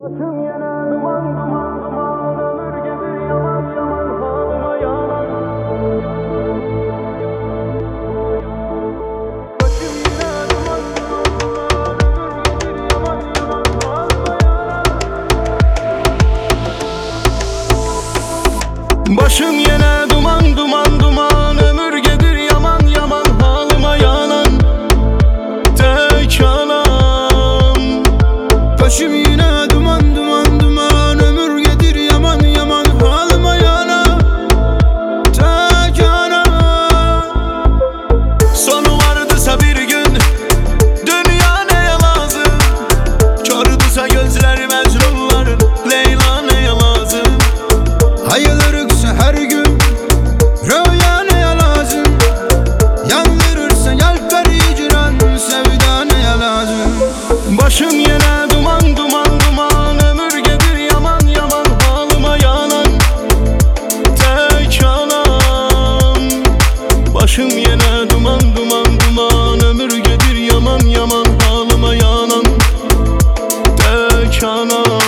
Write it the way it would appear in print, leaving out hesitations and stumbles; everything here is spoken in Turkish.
Başım yine duman duman duman, ömür gelir yaman yaman, halıma yalan. Başım yine duman duman duman, ömür gelir yaman yaman, halıma yalan. Başım yine duman duman duman, ömür gelir yaman yaman, halıma yalan. Tek anam. Başım yine duman duman duman, ömür gelir yaman yaman, halıma yalan. Tek anam. Sonu vardısa bir gün, dünya neye lazım? Kördüse gözler Mecnunların, Leyla neye lazım? Ayılırıksa her gün, rüya neye lazım? Yandırırsa yelper hicran, sevda neye lazım? Başım yine duman duman duman, ömür gelir yaman yaman, halıma yalan. Tek anam. Başım yine duman duman duman, ömür gelir yaman yaman, halıma yalan. Tek anam.